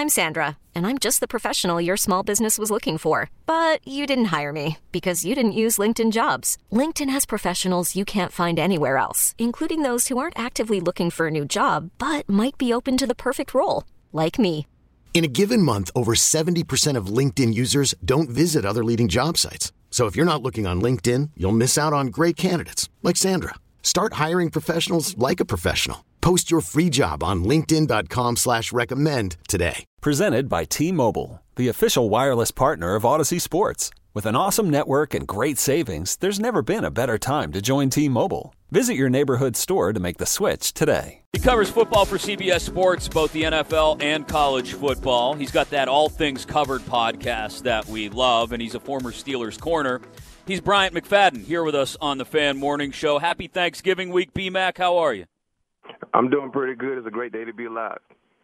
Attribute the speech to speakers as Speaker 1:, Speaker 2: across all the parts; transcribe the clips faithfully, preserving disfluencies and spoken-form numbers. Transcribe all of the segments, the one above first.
Speaker 1: I'm Sandra, and I'm just the professional your small business was looking for. But you didn't hire me because you didn't use LinkedIn Jobs. LinkedIn has professionals you can't find anywhere else, including those who aren't actively looking for a new job, but might be open to the perfect role, like me.
Speaker 2: In a given month, over seventy percent of LinkedIn users don't visit other leading job sites. So if you're not looking on LinkedIn, you'll miss out on great candidates like Sandra. Start hiring professionals like a professional. Post your free job on linkedin.com slash recommend today.
Speaker 3: Presented by T-Mobile, the official wireless partner of Odyssey Sports. With an awesome network and great savings, there's never been a better time to join T-Mobile. Visit your neighborhood store to make the switch today.
Speaker 4: He covers football for C B S Sports, both the N F L and college football. He's got that All Things Covered podcast that we love, and he's a former Steelers corner. He's Bryant McFadden here with us on the Fan Morning Show. Happy Thanksgiving week, B-Mac. How are you?
Speaker 5: I'm doing pretty good. It's a great day to be alive.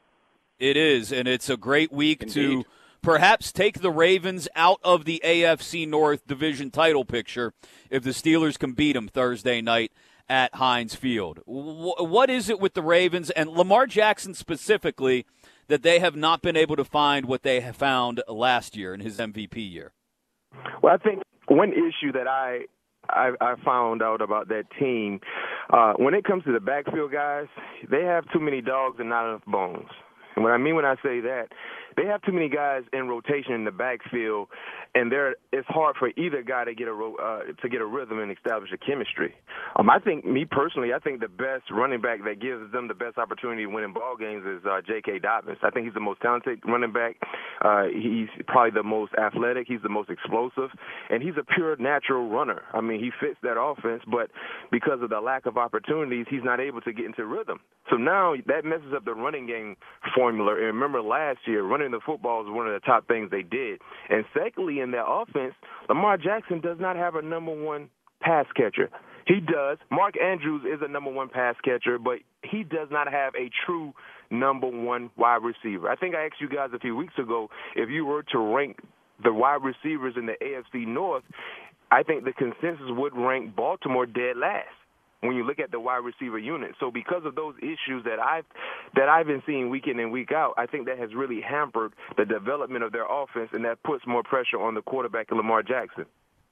Speaker 4: It is, and it's a great week
Speaker 5: Indeed.
Speaker 4: to perhaps take the Ravens out of the A F C North division title picture if the Steelers can beat them Thursday night at Heinz Field. W- what is it with the Ravens and Lamar Jackson specifically that they have not been able to find what they have found last year in his M V P year?
Speaker 5: Well, I think one issue that I I, I found out about that team, uh, when it comes to the backfield guys, they have too many dogs and not enough bones. And what I mean when I say that, they have too many guys in rotation in the backfield, and they're, it's hard for either guy to get a uh, to get a rhythm and establish a chemistry. Um, I think, me personally, I think the best running back that gives them the best opportunity to win in ball games is uh, J K. Dobbins. I think he's the most talented running back. Uh, he's probably the most athletic. He's the most explosive, and he's a pure natural runner. I mean, he fits that offense, but because of the lack of opportunities, he's not able to get into rhythm. So now that messes up the running game formula. And remember last year, running the football is one of the top things they did. And secondly, in their offense, Lamar Jackson does not have a number one pass catcher. He does. Mark Andrews is a number one pass catcher, but he does not have a true number one wide receiver. I think I asked you guys a few weeks ago if you were to rank the wide receivers in the A F C North, I think the consensus would rank Baltimore dead last when you look at the wide receiver unit. So because of those issues that I've that I've been seeing week in and week out, I think that has really hampered the development of their offense, and that puts more pressure on the quarterback, Lamar Jackson.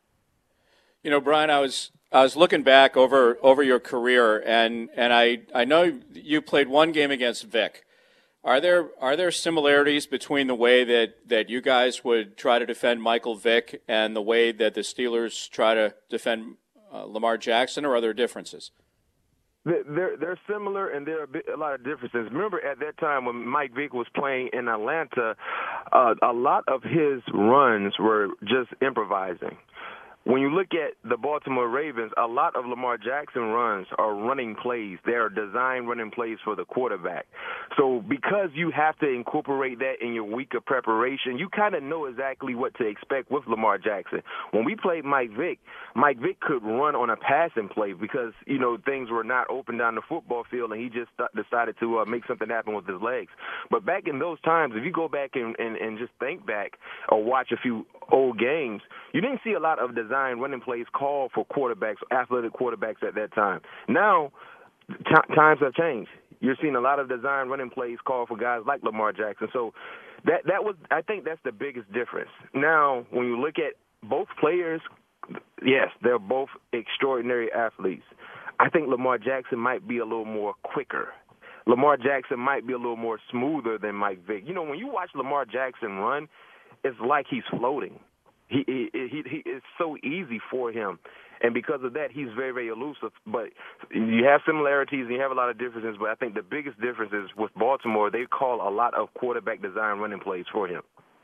Speaker 6: You know, Brian, I was I was looking back over over your career, and and I I know you played one game against Vic. Are there are there similarities between the way that, that you guys would try to defend Michael Vick and the way that the Steelers try to defend uh, Lamar Jackson, or are there differences?
Speaker 5: They're they're similar, and there are a, bit, a lot of differences. Remember, at that time when Mike Vick was playing in Atlanta, uh, a lot of his runs were just improvising. When you look at the Baltimore Ravens, a lot of Lamar Jackson runs are running plays. They are designed running plays for the quarterback. So because you have to incorporate that in your week of preparation, you kind of know exactly what to expect with Lamar Jackson. When we played Mike Vick, Mike Vick could run on a passing play because, you know, things were not open down the football field, and he just th- decided to uh, make something happen with his legs. But back in those times, if you go back and, and, and just think back or watch a few old games, you didn't see a lot of design running plays called for quarterbacks, athletic quarterbacks at that time. Now, t- times have changed. You're seeing a lot of design running plays called for guys like Lamar Jackson. So that that was, I think that's the biggest difference. Now, when you look at both players, yes, they're both extraordinary athletes. I think Lamar Jackson might be a little more quicker. Lamar Jackson might be a little more smoother than Mike Vick. You know, when you watch Lamar Jackson run, it's like he's floating. He, he he he it's so easy for him, and because of that, he's very, very elusive. But you have similarities and you have a lot of differences, but I think the biggest difference is with Baltimore, they call a lot of quarterback design running plays for him.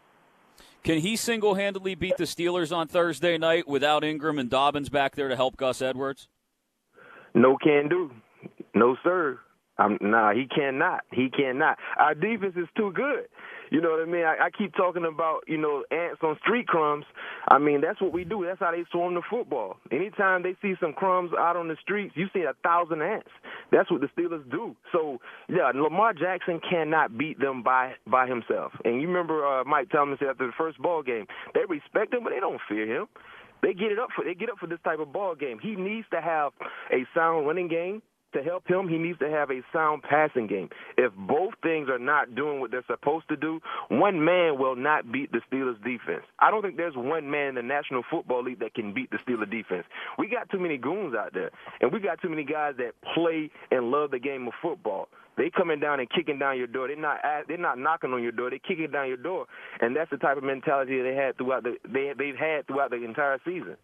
Speaker 4: Can he single-handedly beat the Steelers on Thursday night without Ingram and Dobbins back there to help Gus Edwards?
Speaker 5: No can do. No, sir. Um, nah, he cannot. He cannot. Our defense is too good. You know what I mean? I, I keep talking about, you know, ants on street crumbs. I mean, that's what we do. That's how they swarm the football. Anytime they see some crumbs out on the streets, you see a thousand ants. That's what the Steelers do. So, yeah, Lamar Jackson cannot beat them by by himself. And you remember uh, Mike Tomlin said after the first ball game, they respect him, but they don't fear him. They get it up for they get up for this type of ball game. He needs to have a sound running game. to help him, he needs to have a sound passing game. If both things are not doing what they're supposed to do, one man will not beat the Steelers' defense. I don't think there's one man in the National Football League that can beat the Steelers' defense. We got too many goons out there, and we got too many guys that play and love the game of football. They coming down and kicking down your door. They're not they're not knocking on your door. They're kicking down your door, and that's the type of mentality they had throughout the they they've had throughout the entire season.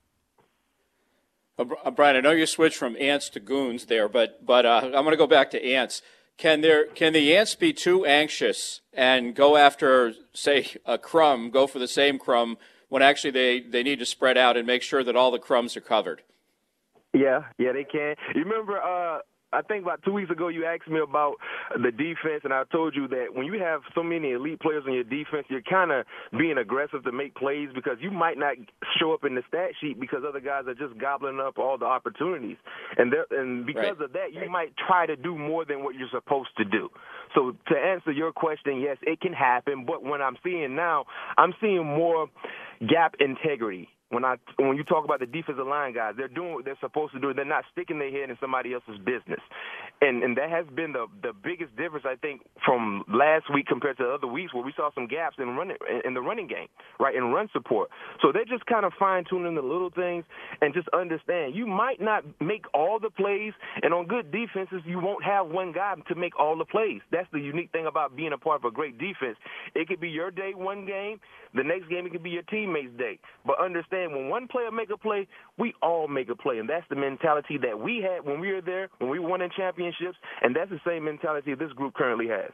Speaker 6: Uh, Brian, I know you switched from ants to goons there, but but uh, I'm going to go back to ants. Can there can the ants be too anxious and go after, say, a crumb, go for the same crumb when actually they, they need to spread out and make sure that all the crumbs are covered?
Speaker 5: Yeah, yeah, they can. You remember, uh, I think about two weeks ago you asked me about the defense, and I told you that when you have so many elite players on your defense, you're kind of being aggressive to make plays because you might not show up in the stat sheet because other guys are just gobbling up all the opportunities. And and because right. of that, you might try to do more than what you're supposed to do. So to answer your question, yes, it can happen, but what I'm seeing now, I'm seeing more gap integrity. When I when you talk about the defensive line guys, they're doing what they're supposed to do. They're not sticking their head in somebody else's business, and and that has been the the biggest difference I think from last week compared to other weeks where we saw some gaps in running in the running game, right, in run support. So they're just kind of fine tuning the little things and just understand you might not make all the plays, and on good defenses you won't have one guy to make all the plays. That's the unique thing about being a part of a great defense. It could be your day one game, the next game it could be your teammate's day, but understand. When one player make a play, we all make a play, and that's the mentality that we had when we were there, when we won in championships, and that's the same mentality this group currently has.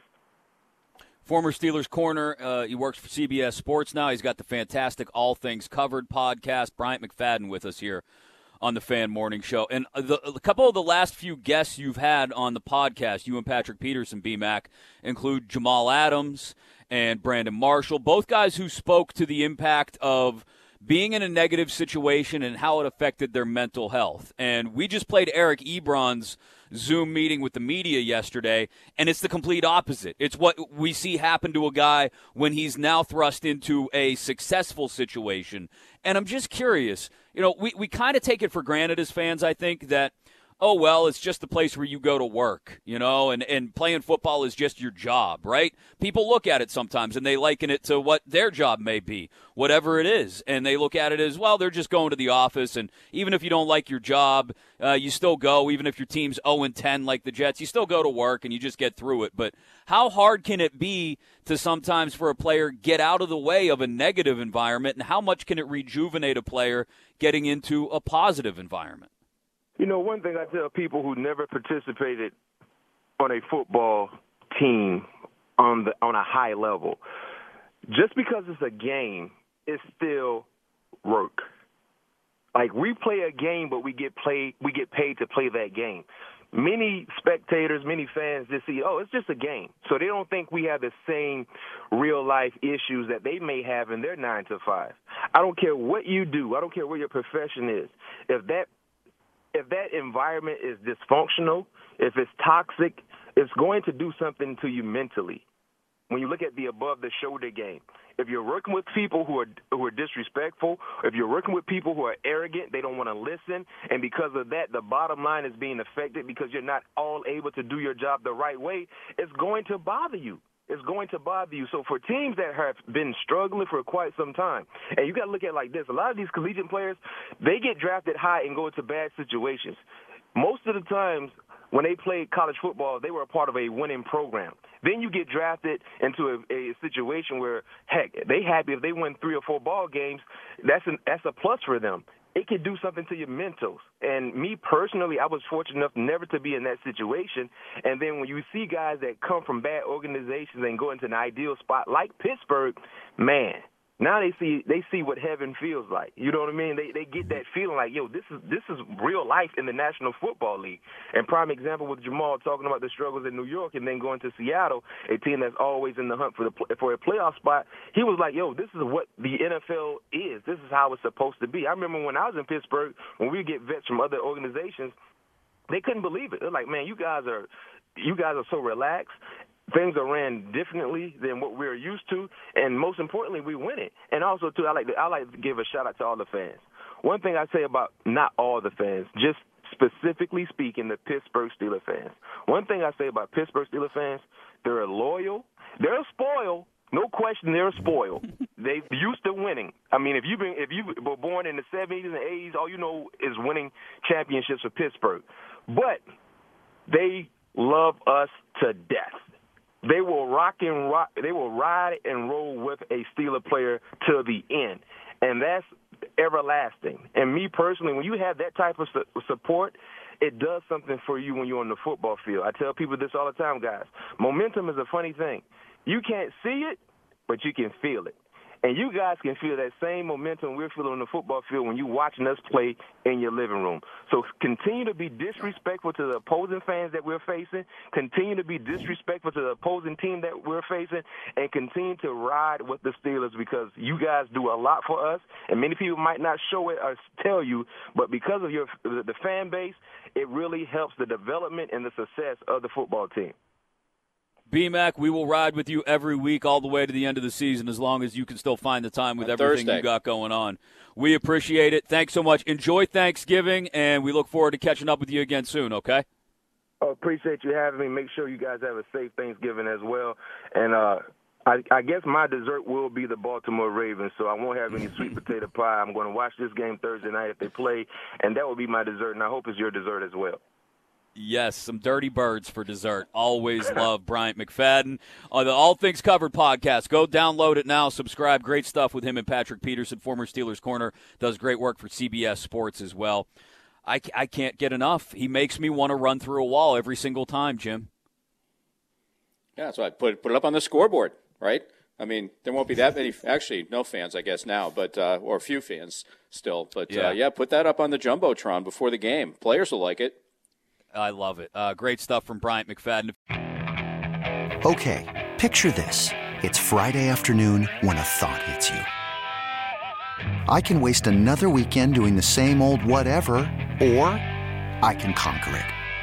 Speaker 4: Former Steelers corner, uh, he works for C B S Sports now. He's got the fantastic All Things Covered podcast. Bryant McFadden with us here on the Fan Morning Show. And the, a couple of the last few guests you've had on the podcast, you and Patrick Peterson, B-Mac, include Jamal Adams and Brandon Marshall, both guys who spoke to the impact of being in a negative situation and how it affected their mental health. And we just played Eric Ebron's Zoom meeting with the media yesterday, and it's the complete opposite. It's what we see happen to a guy when he's now thrust into a successful situation. And I'm just curious, you know, we, we kind of take it for granted as fans, I think, that oh, well, it's just the place where you go to work, you know, and, and playing football is just your job, right? People look at it sometimes, and they liken it to what their job may be, whatever it is. And they look at it as, well, they're just going to the office, and even if you don't like your job, uh, you still go. Even if your team's oh and ten like the Jets, you still go to work, and you just get through it. But how hard can it be to sometimes for a player get out of the way of a negative environment, and how much can it rejuvenate a player getting into a positive environment?
Speaker 5: You know, one thing I tell people who never participated on a football team on the on a high level, just because it's a game, it's still work. Like, we play a game, but we get played, we get paid to play that game. Many spectators, many fans just see, oh, it's just a game. So they don't think we have the same real-life issues that they may have in their nine to five. I don't care what you do. I don't care what your profession is. If that If that environment is dysfunctional, if it's toxic, it's going to do something to you mentally. When you look at the above-the-shoulder game, if you're working with people who are who are disrespectful, if you're working with people who are arrogant, they don't want to listen, and because of that, the bottom line is being affected because you're not all able to do your job the right way, it's going to bother you. It's going to bother you. So for teams that have been struggling for quite some time, and you got to look at it like this, a lot of these collegiate players, they get drafted high and go into bad situations. Most of the times when they played college football, they were a part of a winning program. Then you get drafted into a, a situation where, heck, they happy if they win three or four ball games, that's an, that's a plus for them. It can do something to your mentals. And me personally, I was fortunate enough never to be in that situation. And then when you see guys that come from bad organizations and go into an ideal spot like Pittsburgh, man, now they see they see what heaven feels like. You know what I mean? They they get that feeling like, yo, this is this is real life in the National Football League. And prime example with Jamal talking about the struggles in New York and then going to Seattle, a team that's always in the hunt for the for a playoff spot. He was like, yo, this is what the N F L is. This is how it's supposed to be. I remember when I was in Pittsburgh, when we get vets from other organizations, they couldn't believe it. They're like, man, you guys are you guys are so relaxed. Things are ran differently than what we're used to, and most importantly, we win it. And also, too, I like to, I like to give a shout-out to all the fans. One thing I say about not all the fans, just specifically speaking, the Pittsburgh Steelers fans. One thing I say about Pittsburgh Steelers fans, they're loyal. They're spoiled. No question, they're spoiled. They used to winning. I mean, if you've been, if you were born in the seventies and eighties, all you know is winning championships for Pittsburgh. But they love us to death. They will rock and rock. They will ride and roll with a Steeler player to the end, and that's everlasting. And me personally, when you have that type of su- support, it does something for you when you're on the football field. I tell people this all the time, guys. Momentum is a funny thing. You can't see it, but you can feel it. And you guys can feel that same momentum we're feeling on the football field when you're watching us play in your living room. So continue to be disrespectful to the opposing fans that we're facing, continue to be disrespectful to the opposing team that we're facing, and continue to ride with the Steelers because you guys do a lot for us. And many people might not show it or tell you, but because of your the fan base, it really helps the development and the success of the football team.
Speaker 4: B-Mac, we will ride with you every week all the way to the end of the season as long as you can still find the time with
Speaker 6: on
Speaker 4: everything
Speaker 6: Thursday.
Speaker 4: you got going on. We appreciate it. Thanks so much. Enjoy Thanksgiving, and we look forward to catching up with you again soon, okay?
Speaker 5: Oh, appreciate you having me. Make sure you guys have a safe Thanksgiving as well. And uh, I, I guess my dessert will be the Baltimore Ravens, so I won't have any sweet potato pie. I'm going to watch this game Thursday night if they play, and that will be my dessert, and I hope it's your dessert as well.
Speaker 4: Yes, some dirty birds for dessert. Always love Bryant McFadden. On the All Things Covered podcast, go download it now. Subscribe. Great stuff with him and Patrick Peterson, former Steelers corner. Does great work for C B S Sports as well. I, I can't get enough. He makes me want to run through a wall every single time, Jim.
Speaker 6: Yeah, so I put put it up on the scoreboard, right? I mean, there won't be that many, actually, no fans, I guess, now, but uh, or a few fans still. But, yeah. Uh, yeah, put that up on the Jumbotron before the game. Players will like it.
Speaker 4: I love it. Uh, great stuff from Bryant McFadden.
Speaker 7: Okay, picture this. It's Friday afternoon when a thought hits you. I can waste another weekend doing the same old whatever, or I can conquer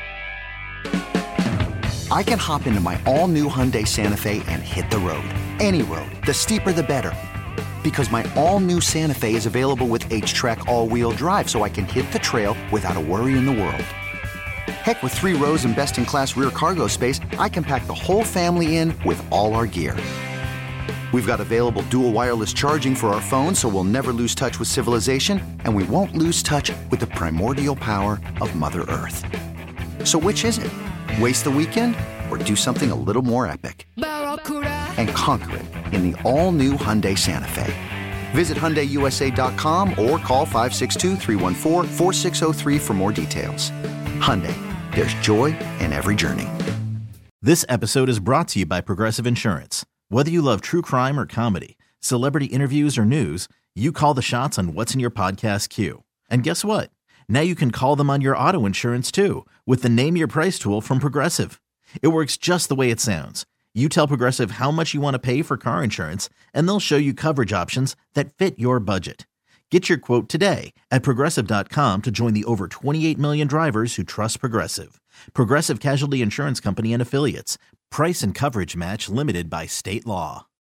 Speaker 7: it. I can hop into my all-new Hyundai Santa Fe and hit the road. Any road. The steeper, the better. Because my all-new Santa Fe is available with H-Track all-wheel drive, so I can hit the trail without a worry in the world. Heck, with three rows and best-in-class rear cargo space, I can pack the whole family in with all our gear. We've got available dual wireless charging for our phones, so we'll never lose touch with civilization, and we won't lose touch with the primordial power of Mother Earth. So which is it? Waste the weekend or do something a little more epic? And conquer it in the all-new Hyundai Santa Fe. Visit Hyundai U S A dot com or call five six two, three one four, four six zero three for more details. Hyundai, there's joy in every journey.
Speaker 8: This episode is brought to you by Progressive Insurance. Whether you love true crime or comedy, celebrity interviews or news, you call the shots on what's in your podcast queue. And guess what? Now you can call them on your auto insurance too with the Name Your Price tool from Progressive. It works just the way it sounds. You tell Progressive how much you want to pay for car insurance, and they'll show you coverage options that fit your budget. Get your quote today at Progressive dot com to join the over twenty-eight million drivers who trust Progressive. Progressive Casualty Insurance Company and Affiliates. Price and coverage match limited by state law.